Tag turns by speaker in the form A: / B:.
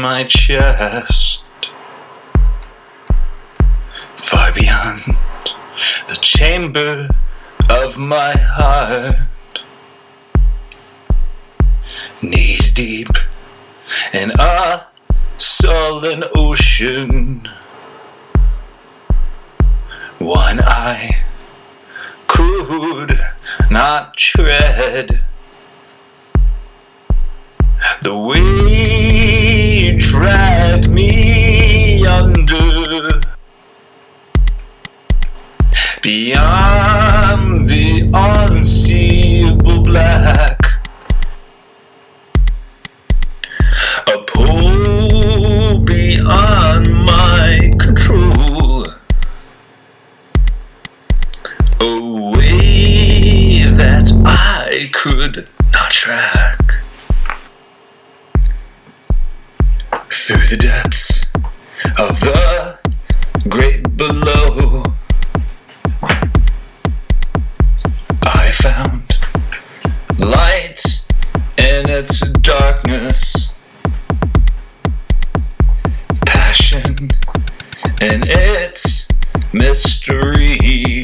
A: my chest, far beyond the chamber of my heart, knees deep in a sullen ocean. One eye could not tread the way dragged me under, beyond the unseeable black, a pull beyond my control, a way that I could not track. Through the depths of the great below, I found light in its darkness, passion in its mystery.